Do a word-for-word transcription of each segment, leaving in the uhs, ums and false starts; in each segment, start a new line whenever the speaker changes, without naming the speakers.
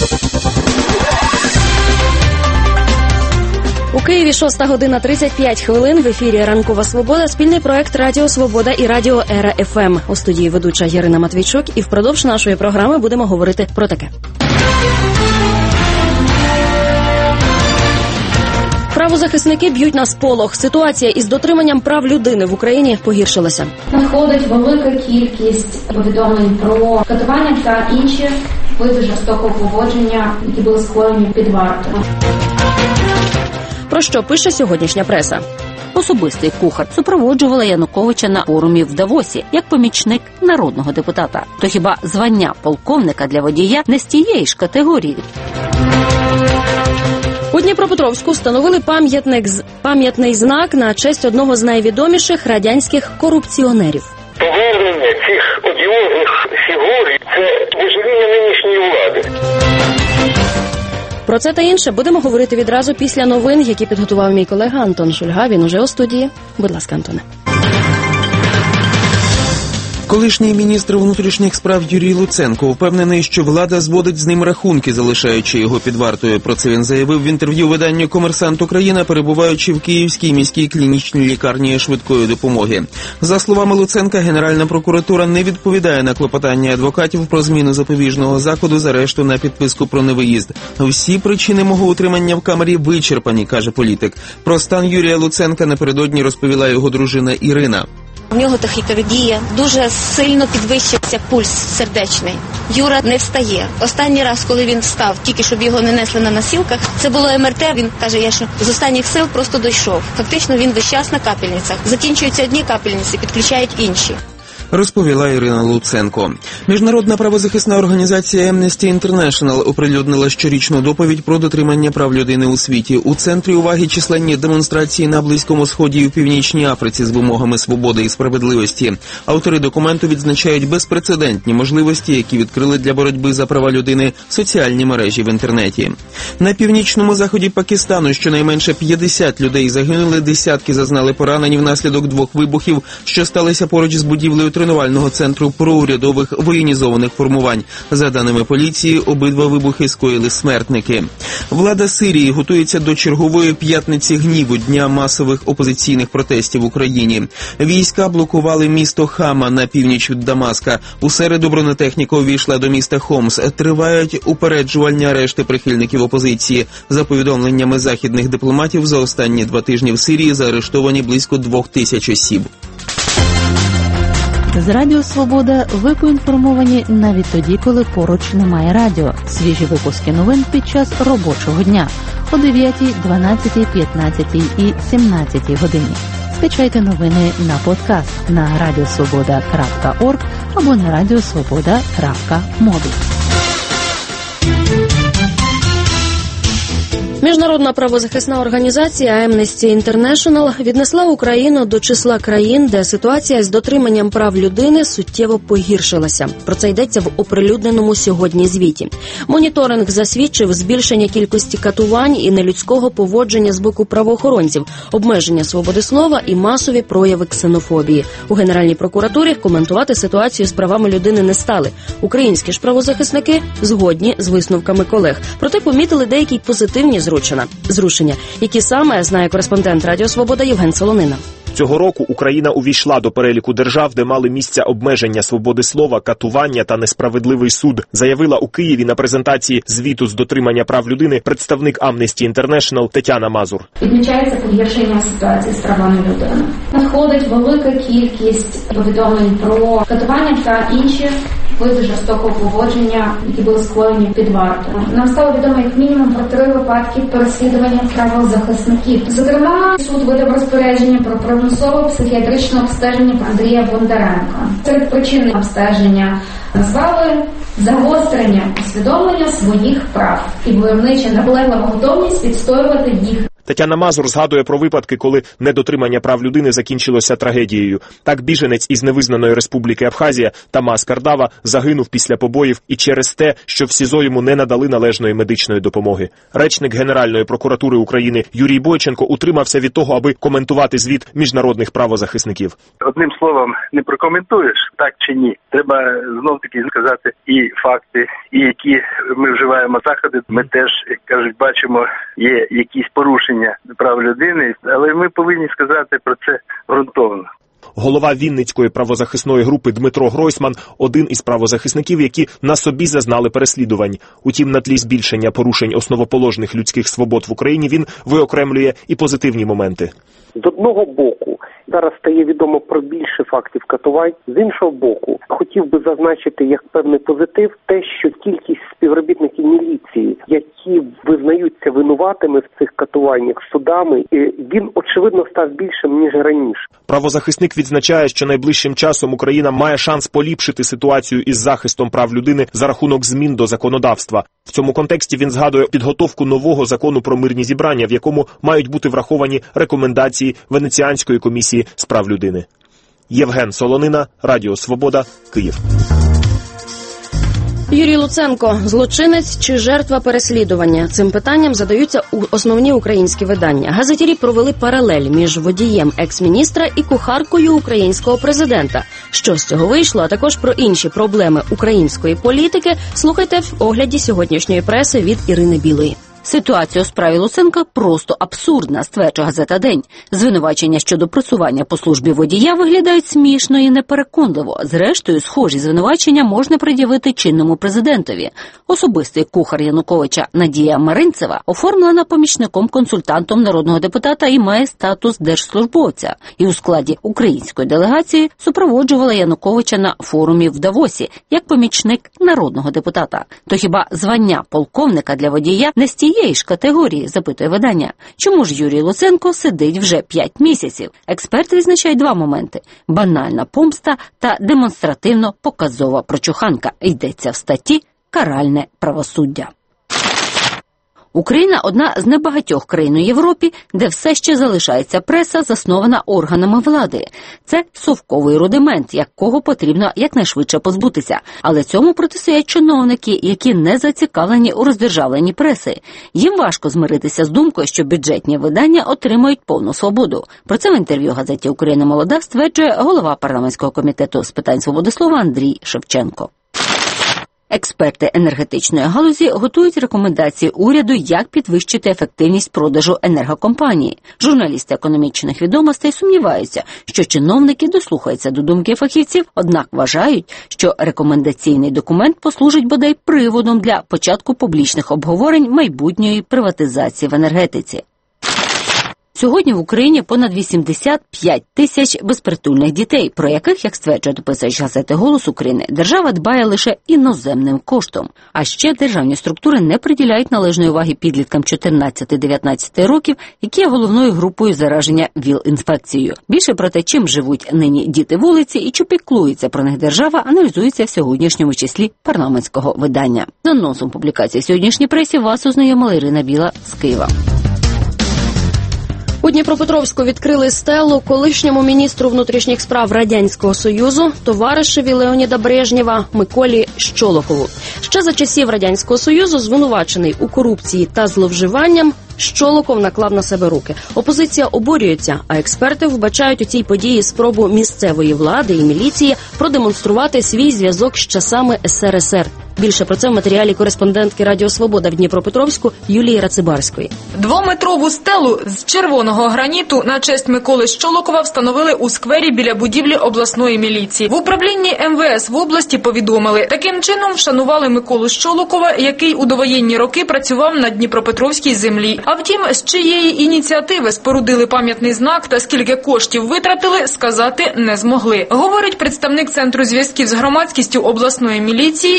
У Києві шоста година тридцять п'ять хвилин. В ефірі «Ранкова Свобода», спільний проект «Радіо Свобода» і «Радіо Ера еф ем». У студії ведуча Ярина Матвійчук, і впродовж нашої програми будемо говорити про таке. Правозахисники б'ють на сполох. Ситуація із дотриманням прав людини в Україні погіршилася.
Надходить велика кількість повідомлень про катування та інші види жорстокого поводження, які були скоєні під вартою.
Про що пише сьогоднішня преса?
Особистий кухар супроводжувала Януковича на форумі в Давосі як помічник народного депутата. То хіба звання полковника для водія не з тієї ж категорії?
У Дніпропетровську встановили пам'ятник, пам'ятний знак на честь одного з найвідоміших радянських корупціонерів.
Повернення цих одіозних фігур – це божевільня нинішньої влади.
Про це та інше будемо говорити відразу після новин, які підготував мій колега Антон Шульга. Він уже у студії. Будь ласка, Антоне.
Колишній міністр внутрішніх справ Юрій Луценко впевнений, що влада зводить з ним рахунки, залишаючи його під вартою. Про це він заявив в інтерв'ю виданню «Комерсант Україна», перебуваючи в Київській міській клінічній лікарні швидкої допомоги. За словами Луценка, Генеральна прокуратура не відповідає на клопотання адвокатів про зміну запобіжного заходу з арешту на підписку про невиїзд. Всі причини мого утримання в камері вичерпані, каже політик. Про стан Юрія Луценка напередодні розповіла його дружина Ірина.
У нього тахікардія, дуже сильно підвищився пульс сердечний. Юра не встає. Останній раз, коли він встав, тільки щоб його не несли на носілках, це було ем ер те, він каже, я що з останніх сил просто дійшов. Фактично він весь час на капельницях. Закінчуються одні капельниці, підключають інші.
Розповіла Ірина Луценко. Міжнародна правозахисна організація Amnesty International оприлюднила щорічну доповідь про дотримання прав людини у світі. У центрі уваги численні демонстрації на Близькому Сході і в Північній Африці з вимогами свободи і справедливості. Автори документу відзначають безпрецедентні можливості, які відкрили для боротьби за права людини соціальні мережі в інтернеті. На північному заході Пакистану щонайменше п'ятдесят людей загинули, десятки зазнали поранені внаслідок двох вибухів, що сталися поруч з будівлею тренувального центру проурядових воєнізованих формувань. За даними поліції, обидва вибухи скоїли смертники. Влада Сирії готується до чергової п'ятниці гніву, дня масових опозиційних протестів в Україні. Війська блокували місто Хама на північ від Дамаска. У середу бронетехніка увійшла до міста Хомс. Тривають упереджувальні арешти прихильників опозиції. За повідомленнями західних дипломатів, за останні два тижні в Сирії заарештовані близько двох тисяч осіб.
З Радіо Свобода ви поінформовані навіть тоді, коли поруч немає радіо. Свіжі випуски новин під час робочого дня о дев'ятій, дванадцятій, п'ятнадцятій і сімнадцятій годині. Скачайте новини на подкаст на радіосвобода крапка орг або на радіосвобода крапка мобі.
Міжнародна правозахисна організація Amnesty International віднесла Україну до числа країн, де ситуація з дотриманням прав людини суттєво погіршилася. Про це йдеться в оприлюдненому сьогодні звіті. Моніторинг засвідчив збільшення кількості катувань і нелюдського поводження з боку правоохоронців, обмеження свободи слова і масові прояви ксенофобії. У Генеральній прокуратурі коментувати ситуацію з правами людини не стали. Українські ж правозахисники згодні з висновками колег. Проте помітили деякі позитивні зрушення, які саме знає кореспондент Радіо Свобода Євген Солонина.
Цього року Україна увійшла до переліку держав, де мали місця обмеження свободи слова, катування та несправедливий суд, заявила у Києві на презентації звіту з дотримання прав людини представник Amnesty International Тетяна Мазур.
Відмічається погіршення ситуації з правами людини. Надходить велика кількість повідомлень про катування та інші види жорстокого поводження, які були скоєні під вартою. Нам стало відомо як мінімум про три випадки переслідування правозахисників. Зокрема, суд видав розпорядження про примусове психіатричне обстеження Андрія Бондаренка. Серед причин обстеження назвали загострення усвідомлення своїх прав і войовнича наполеглива готовність відстоювати їх.
Тетяна Мазур згадує про випадки, коли недотримання прав людини закінчилося трагедією. Так біженець із невизнаної республіки Абхазія Тамас Кардава загинув після побоїв і через те, що в СІЗО йому не надали належної медичної допомоги. Речник Генеральної прокуратури України Юрій Бойченко утримався від того, аби коментувати звіт міжнародних правозахисників.
Одним словом, не прокоментуєш, так чи ні. Треба знов-таки сказати і факти, і які ми вживаємо заходи. Ми теж, як кажуть, бачимо, є якісь порушення прав людини, але ми повинні сказати про це ґрунтовно.
Голова Вінницької правозахисної групи Дмитро Гройсман – один із правозахисників, які на собі зазнали переслідувань. Утім, на тлі збільшення порушень основоположних людських свобод в Україні він виокремлює і позитивні моменти.
З одного боку, зараз стає відомо про більше фактів катувань. З іншого боку, хотів би зазначити як певний позитив те, що кількість співробітників міліції, які визнаються винуватими в цих катуваннях судами, він, очевидно, став більшим, ніж раніше.
Правозахисник відзначає, що найближчим часом Україна має шанс поліпшити ситуацію із захистом прав людини за рахунок змін до законодавства. В цьому контексті він згадує підготовку нового закону про мирні зібрання, в якому мають бути враховані рекомендації Венеціанської комісії з прав людини. Євген Солонина, Радіо Свобода, Київ.
Юрій Луценко – злочинець чи жертва переслідування? Цим питанням задаються у основні українські видання. Газетярі провели паралель між водієм екс-міністра і кухаркою українського президента. Що з цього вийшло, а також про інші проблеми української політики, слухайте в огляді сьогоднішньої преси від Ірини Білої.
Ситуація у справі Луценка просто абсурдна, стверджує газета «День». Звинувачення щодо просування по службі водія виглядають смішно і непереконливо. Зрештою, схожі звинувачення можна пред'явити чинному президентові. Особистий кухар Януковича Надія Маринцева оформлена помічником-консультантом народного депутата і має статус держслужбовця. І у складі української делегації супроводжувала Януковича на форумі в Давосі як помічник народного депутата. То хіба звання полковника для водія не з тієї ж категорії, запитує видання. Чому ж Юрій Луценко сидить вже п'ять місяців? Експерти відзначають два моменти – банальна помста та демонстративно-показова прочуханка. Йдеться в статті «Каральне правосуддя». Україна – одна з небагатьох країн у Європі, де все ще залишається преса, заснована органами влади. Це совковий рудимент, якого потрібно якнайшвидше позбутися. Але цьому протистоять чиновники, які не зацікавлені у роздержавленні преси. Їм важко змиритися з думкою, що бюджетні видання отримують повну свободу. Про це в інтерв'ю газеті «Україна молода» стверджує голова парламентського комітету з питань свободи слова Андрій Шевченко. Експерти енергетичної галузі готують рекомендації уряду, як підвищити ефективність продажу енергокомпанії. Журналісти економічних відомостей сумніваються, що чиновники дослухаються до думки фахівців, однак вважають, що рекомендаційний документ послужить бодай приводом для початку публічних обговорень майбутньої приватизації в енергетиці. Сьогодні в Україні понад вісімдесят п'ять тисяч безпритульних дітей, про яких, як стверджує дописувач газети «Голос України», держава дбає лише іноземним коштом. А ще державні структури не приділяють належної уваги підліткам чотирнадцяти-дев'ятнадцяти років, які є головною групою зараження ВІЛ-інфекцією. Більше про те, чим живуть нині діти вулиці і чи піклується про них держава, аналізується в сьогоднішньому числі парламентського видання. З анонсом публікації в сьогоднішній пресі вас ознайомила Ірина Біла з Києва.
У Дніпропетровську відкрили стелу колишньому міністру внутрішніх справ Радянського Союзу, товаришеві Леоніда Брежнєва Миколі Щолохову. Ще за часів Радянського Союзу звинувачений у корупції та зловживанням, Щолоков наклав на себе руки. Опозиція обурюється, а експерти вбачають у цій події спробу місцевої влади і міліції продемонструвати свій зв'язок з часами ес ер ес ер. Більше про це в матеріалі кореспондентки Радіо Свобода в Дніпропетровську Юлії Рацибарської.
Двометрову стелу з червоного граніту на честь Миколи Щолокова встановили у сквері біля будівлі обласної міліції. В управлінні ем ве ес в області повідомили, таким чином вшанували Миколу Щолокова, який у довоєнні роки працював на Дніпропетровській землі. А втім, з чиєї ініціативи спорудили пам'ятний знак та скільки коштів витратили, сказати не змогли. Говорить представник Центру зв'язків з громадськістю обласної міліції Євген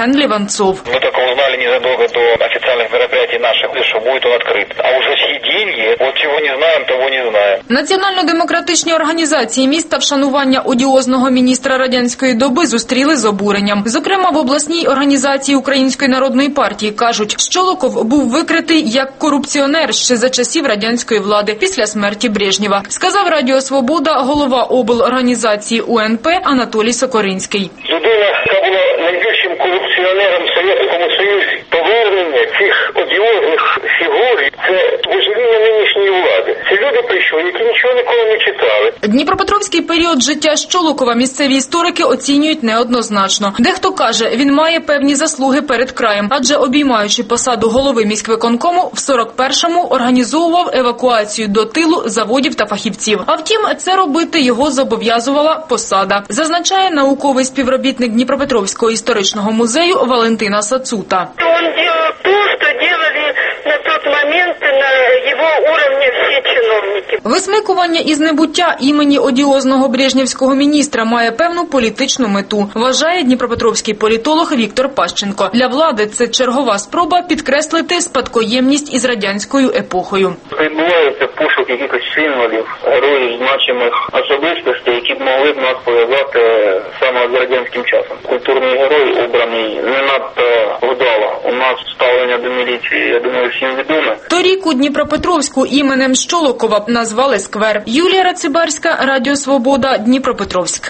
Євген Ліванцов.
Мы только узнали незадолго до официальных мероприятий наших, что будет он открыт. А уже чьи деньги, вот чего не знаем, того не знаем.
Національно-демократичні організації міста вшанування одіозного міністра радянської доби зустріли з обуренням. Зокрема, в обласній організації Української народної партії кажуть, Щолоков був викритий як корупціонер ще за часів радянської влади після смерті Брежнєва, сказав Радіо Свобода голова облорганізації У Ен Пе Анатолій Сокоринський.
Людина, яка була найбільшим корупціонером в Совєтському Союзі, повернення цих одіозних фігур – це виживання нинішньої влади. Це люди прийшли, які нічого ніколи не читали.
Дніпропетровський період життя Щолокова місцеві історики оцінюють неоднозначно. Дехто каже, він має певні заслуги перед краєм, адже обіймаючи посаду голови міськвиконкому, в сорок першому організовував евакуацію до тилу заводів та фахівців. А втім, це робити його зобов'язувала посада, зазначає науковий співробітник Дніпропетровського історичного музею Валентина Сацута.
Он делал то, что делали на тот момент на его уровне всі чиновники.
Висмикування із небуття імені одіозного брежнєвського міністра має певну політичну мету, вважає дніпропетровський політолог Віктор Пащенко. Для влади це чергова спроба підкреслити спадкоємність із радянською епохою.
Відбувається пошук якихось символів, героїв, значимих особистостей, які б могли б нас пов'язати саме з радянським часом. Культурний герой обраний не надто вдало. У нас ставлення до міліції, я думаю, всім відоме.
Торік у Дніпропетровську іменем Щолокова назвали сквер. Юлія Рацибарська, Радіо Свобода, Дніпропетровськ.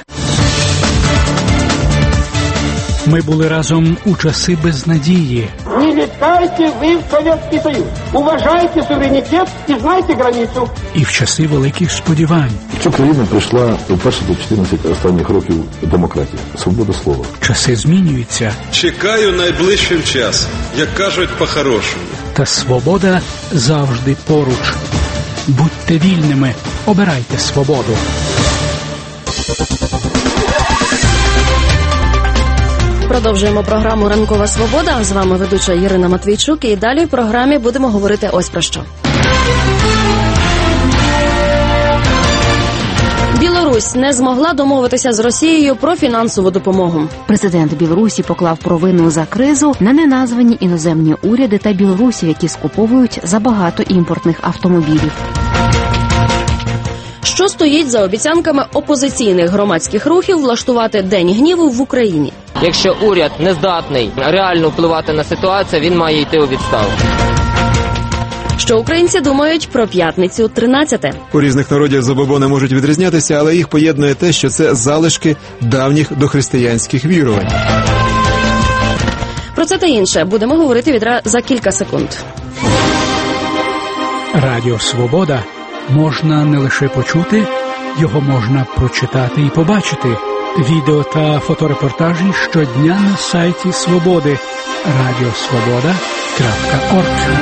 Ми були разом у часи безнадії.
Не літайте ви в Совєтський Союз. Уважайте суверенітет і знайте границю.
І в часи великих сподівань.
Цю країну прийшла вперше до чотирнадцять останніх років демократія, свобода слова.
Часи змінюються.
Чекаю найближчим часом, як кажуть по-хорошому.
Та свобода завжди поруч. Будьте вільними, обирайте свободу.
Продовжуємо програму «Ранкова свобода». З вами ведуча Ірина Матвійчук. І далі в програмі будемо говорити ось про що. Білорусь не змогла домовитися з Росією про фінансову допомогу.
Президент Білорусі поклав провину за кризу на неназвані іноземні уряди та білорусів, які скуповують забагато імпортних автомобілів.
Що стоїть за обіцянками опозиційних громадських рухів влаштувати День гніву в Україні?
Якщо уряд не здатний реально впливати на ситуацію, він має йти у відставку.
Що українці думають про п'ятницю тринадцяте?
У різних народів забобони можуть відрізнятися, але їх поєднує те, що це залишки давніх дохристиянських вірувань.
Про це та інше будемо говорити відразу за кілька секунд.
Радіо «Свобода» можна не лише почути, його можна прочитати і побачити. Відео та фоторепортажі щодня на сайті «Свободи» радіосвобода крапка орг.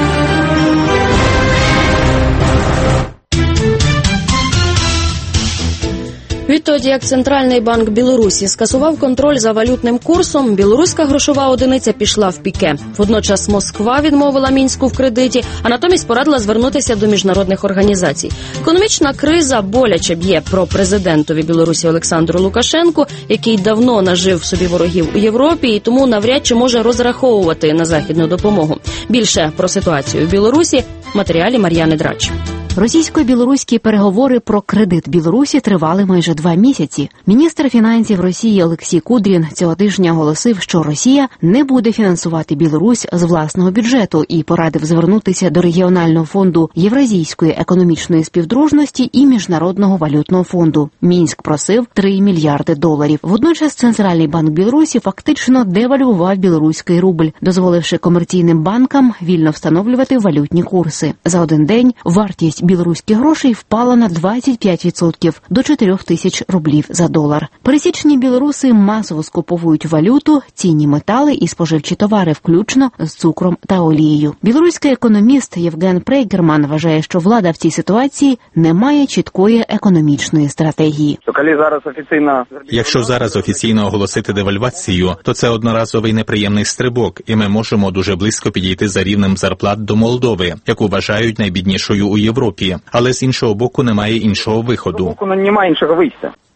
Відтоді, як Центральний банк Білорусі скасував контроль за валютним курсом, білоруська грошова одиниця пішла в піке. Водночас Москва відмовила Мінську в кредиті, а натомість порадила звернутися до міжнародних організацій. Економічна криза боляче б'є про президентові Білорусі Олександру Лукашенку, який давно нажив собі ворогів у Європі і тому навряд чи може розраховувати на західну допомогу. Більше про ситуацію в Білорусі в матеріалі Мар'яни Драч.
Російсько-білоруські переговори про кредит Білорусі тривали майже два місяці. Міністр фінансів Росії Олексій Кудрін цього тижня оголосив, що Росія не буде фінансувати Білорусь з власного бюджету і порадив звернутися до регіонального фонду Євразійської економічної співдружності і Міжнародного валютного фонду. Мінськ просив три мільярди доларів. Водночас Центральний банк Білорусі фактично девальвував білоруський рубль, дозволивши комерційним банкам вільно встановлювати валютні курси. За один день вартість білоруських грошей впала на двадцять п'ять відсотків до чотирьох тисяч рублів за долар. Пересічні білоруси масово скуповують валюту, цінні метали і споживчі товари, включно з цукром та олією. Білоруський економіст Євген Прейгерман вважає, що влада в цій ситуації не має чіткої економічної стратегії.
Якщо зараз офіційно оголосити девальвацію, то це одноразовий неприємний стрибок, і ми можемо дуже близько підійти за рівнем зарплат до Молдови, яку вважають найбіднішою у Європі. Але з іншого боку немає іншого виходу.
Немає іншого виходу.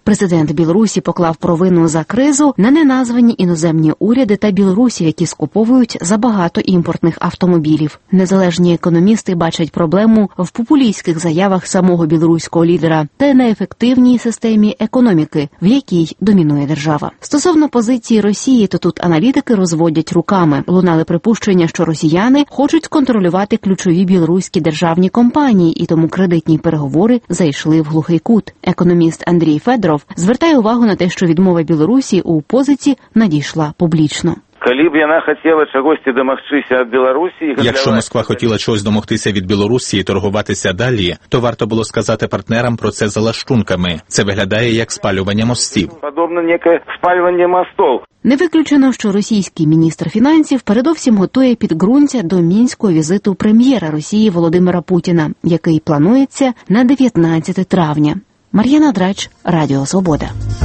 Президент Білорусі поклав провину за кризу на неназвані іноземні уряди та білорусів, які скуповують забагато імпортних автомобілів. Незалежні економісти бачать проблему в популістських заявах самого білоруського лідера та неефективній системі економіки, в якій домінує держава. Стосовно позиції Росії, то тут аналітики розводять руками. Лунали припущення, що росіяни хочуть контролювати ключові білоруські державні компанії, і тому кредитні переговори зайшли в глухий кут. Економіст Андрій Федоров звертає увагу на те, що відмова Білорусі у позиці надійшла публічно.
Коли б вона хотіла чогось домогтися від Білорусі...
Якщо Москва хотіла чогось домогтися від Білорусі і торгуватися далі, то варто було сказати партнерам про це за лаштунками. Це виглядає як спалювання мостів.
Подобно неке спалювання мостів.
Не виключено, що російський міністр фінансів передовсім готує підґрунтя до мінського візиту прем'єра Росії Володимира Путіна, який планується на дев'ятнадцяте травня. Мар'яна Драч, Радіо Свобода.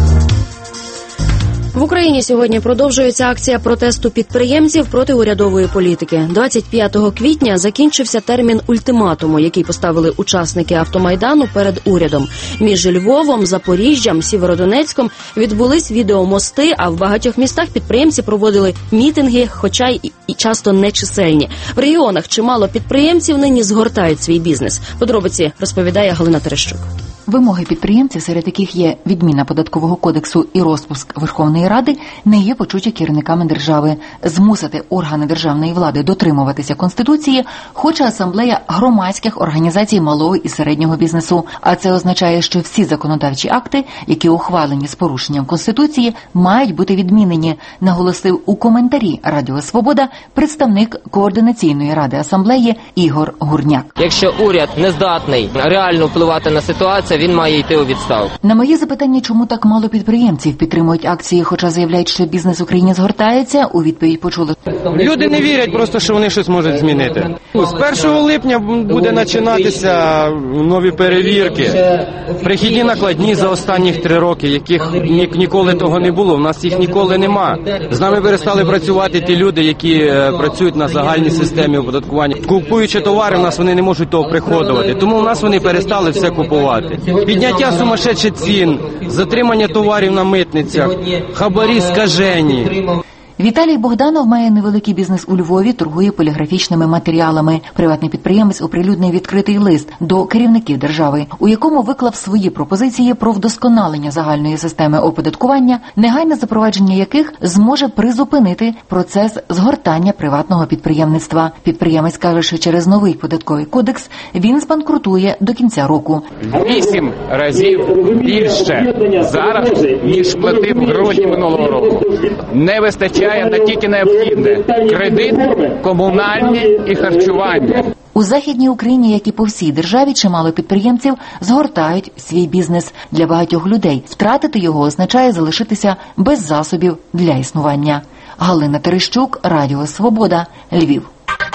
В Україні сьогодні продовжується акція протесту підприємців проти урядової політики. двадцять п'ятого квітня закінчився термін ультиматуму, який поставили учасники автомайдану перед урядом. Між Львовом, Запоріжжям, Сєвєродонецьком відбулись відеомости, а в багатьох містах підприємці проводили мітинги, хоча й і часто нечисельні. В регіонах чимало підприємців нині згортають свій бізнес. Подробиці розповідає Галина Терещук.
Вимоги підприємців, серед яких є відміна податкового кодексу і розпуск Верховної Ради, не є почуті керівниками держави. Змусити органи державної влади дотримуватися Конституції хоче асамблея громадських організацій малого і середнього бізнесу. А це означає, що всі законодавчі акти, які ухвалені з порушенням Конституції, мають бути відмінені, наголосив у коментарі Радіо Свобода представник Координаційної ради асамблеї Ігор Гурняк.
Якщо уряд не здатний реально впливати на ситуацію, він має йти у відставку.
На моє запитання, чому так мало підприємців підтримують акції, хоча заявляють, що бізнес в Україні згортається, у відповідь почули.
Люди не вірять просто, що вони щось можуть змінити. З першого липня буде починатися нові перевірки. Прихідні накладні за останні три роки, яких ні, ніколи того не було. У нас їх ніколи нема. З нами перестали працювати ті люди, які працюють на загальній системі оподаткування. Купуючи товари, у нас вони не можуть того приходувати. Тому у нас вони перестали все купувати. Підняття сумасшедших цін, затримання товарів на митницях, хабарі скажені.
Віталій Богданов має невеликий бізнес у Львові, торгує поліграфічними матеріалами. Приватний підприємець оприлюднив відкритий лист до керівників держави, у якому виклав свої пропозиції про вдосконалення загальної системи оподаткування, негайне запровадження яких зможе призупинити процес згортання приватного підприємництва. Підприємець каже, що через новий податковий кодекс він збанкрутує до кінця року.
Вісім разів більше зараз, ніж платив в грудні минулого року. Не вистачає на тільки необхідне – кредит, комунальні і харчування.
У Західній Україні, як і по всій державі, чимало підприємців згортають свій бізнес. Для багатьох людей втратити його означає залишитися без засобів для існування. Галина Терещук, Радіо Свобода, Львів.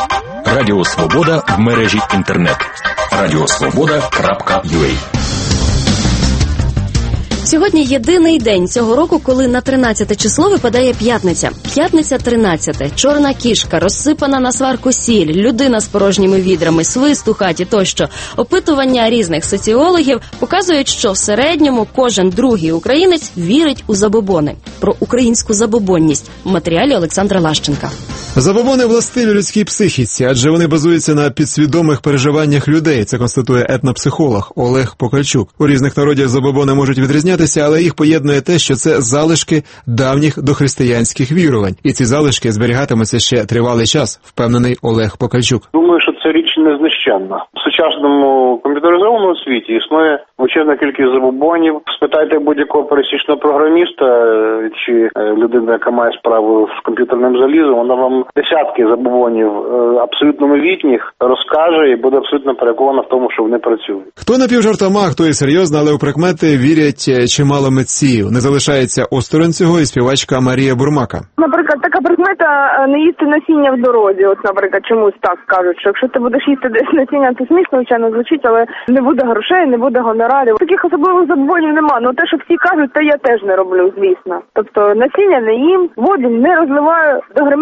Радіо Свобода в мережі інтернет. радіосвобода крапка ю а.
Сьогодні єдиний день цього року, коли на тринадцяте число випадає п'ятниця. П'ятниця тринадцяте. Чорна кішка, розсипана на сварку сіль, людина з порожніми відрами, свист у хаті тощо. Опитування різних соціологів показують, що в середньому кожен другий українець вірить у забобони. Про українську забобонність в матеріалі Олександра Лащенка.
Забобони властиві людській психіці, адже вони базуються на підсвідомих переживаннях людей. Це констатує етнопсихолог Олег Покальчук. У різних народів забобони можуть відрізнятися, але їх поєднує те, що це залишки давніх дохристиянських вірувань. І ці залишки зберігатимуться ще тривалий час, впевнений Олег Покальчук.
Думаю, що це річ незнищенна. В сучасному комп'ютеризованому світі існує величезна кількість забобонів. Спитайте будь-якого пересічного програміста чи людини, яка має справу з комп'ютерним залізом, вона вам десятки забобонів абсолютно новітніх розкаже і буде абсолютно переконана в тому, що вони працюють.
Хто напівжартома, хто і серйозно, але у прикмети вірять чимало митців. Не залишається осторонь цього і співачка Марія Бурмака.
Наприклад, така прикмета не їсти насіння в дорозі. От, наприклад, чомусь так кажуть, що якщо ти будеш їсти десь насіння, то смішно, звичайно, звучить, але не буде грошей, не буде гонорарів. Таких особливих забобонів нема. Ну те, що всі кажуть, то я теж не роблю, звісно. Тобто насіння не їм, воду не розливаю, до гримерки назад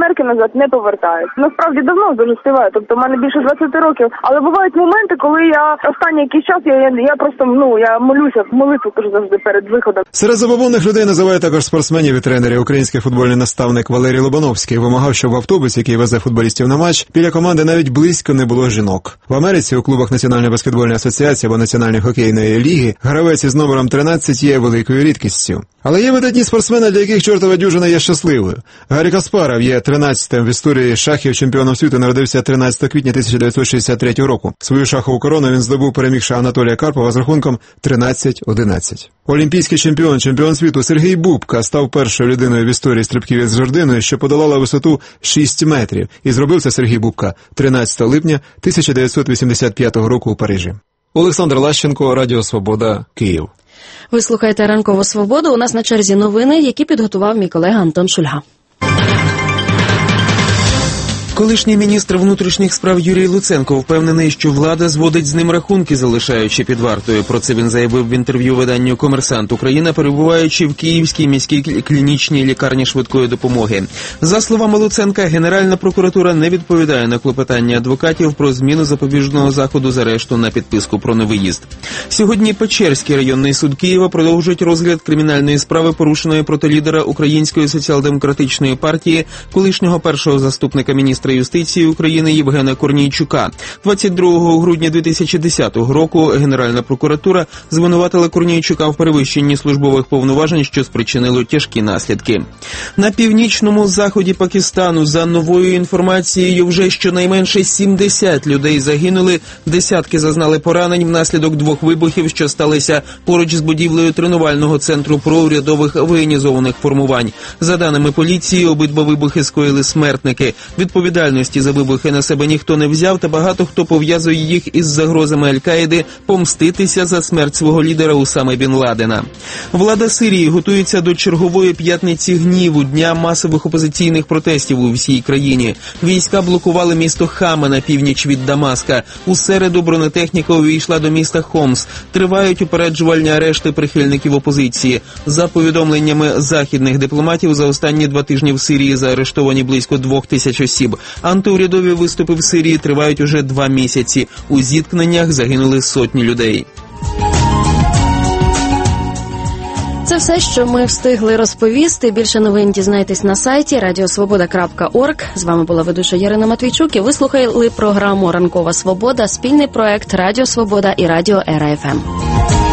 назад не повертаюсь. Насправді давно дуже співаю, тобто в мене більше двадцять років, але бувають моменти, коли я останній якийсь час, я, я, я просто, ну, я молюся, молитву кажу завжди перед виходом.
Серед забобонних людей називають також спортсменів і тренерів. Український футбольний наставник Валерій Лобановський вимагав, щоб в автобусі, який везе футболістів на матч, біля команди навіть близько не було жінок. В Америці у клубах Національної баскетбольної асоціації або Національної хокейної ліги гравець із номером тринадцять є великою рідкістю. Але є видатні спортсмени, для яких чортова дюжина є щасливою. Гаррі Каспаров є тринадцятим в історії шахів чемпіоном світу, народився тринадцятого квітня тисяча дев'ятсот шістдесят третього року. Свою шахову корону він здобув, перемігши Анатолія Карпова з рахунком тринадцять одинадцять. Олімпійський чемпіон, чемпіон світу Сергій Бубка став першою людиною в історії стрибків із жердиною, що подолала висоту шість метрів. І зробив це Сергій Бубка тринадцятого липня тисяча дев'ятсот вісімдесят п'ятого року у Парижі. Олександр Лащенко, Радіо Свобода, Київ.
Ви слухаєте «Ранкову свободу». У нас на черзі новини, які підготував мій колега Антон Шульга.
Колишній міністр внутрішніх справ Юрій Луценко впевнений, що влада зводить з ним рахунки, залишаючи під вартою. Про це він заявив в інтерв'ю виданню «Комерсант Україна», перебуваючи в Київській міській клінічній лікарні швидкої допомоги. За словами Луценка, Генеральна прокуратура не відповідає на клопотання адвокатів про зміну запобіжного заходу з арешту на підписку про невиїзд. Сьогодні Печерський районний суд Києва продовжить розгляд кримінальної справи, порушеної проти лідера Української соціал-демократичної партії, колишнього першого заступника міністра юстиції України Євгена Корнійчука. двадцять другого грудня дві тисячі десятого року Генеральна прокуратура звинуватила Корнійчука в перевищенні службових повноважень, що спричинило тяжкі наслідки. На північному заході Пакистану, за новою інформацією, вже щонайменше сімдесят людей загинули, десятки зазнали поранень внаслідок двох вибухів, що сталися поруч з будівлею тренувального центру проурядових воєнізованих формувань. За даними поліції, обидва вибухи скоїли смертники. Відповідальність Відповідальності за вибухи на себе ніхто не взяв, та багато хто пов'язує їх із загрозами Аль-Каїди помститися за смерть свого лідера Усами Бін Ладена. Влада Сирії готується до чергової п'ятниці гніву, дня масових опозиційних протестів у всій країні. Війська блокували місто Хама на північ від Дамаска. У середу бронетехніка увійшла до міста Хомс. Тривають упереджувальні арешти прихильників опозиції. За повідомленнями західних дипломатів, за останні два тижні в Сирії заарештовані близько двох тисяч осіб. Антиурядові виступи в Сирії тривають уже два місяці. У зіткненнях загинули сотні людей.
Це все, що ми встигли розповісти. Більше новин дізнайтесь на сайті радіосвобода крапка орг. З вами була ведуча Ярина Матвійчук, і ви слухали програму «Ранкова свобода», спільний проект Радіо Свобода і Радіо Ера Еф Ем.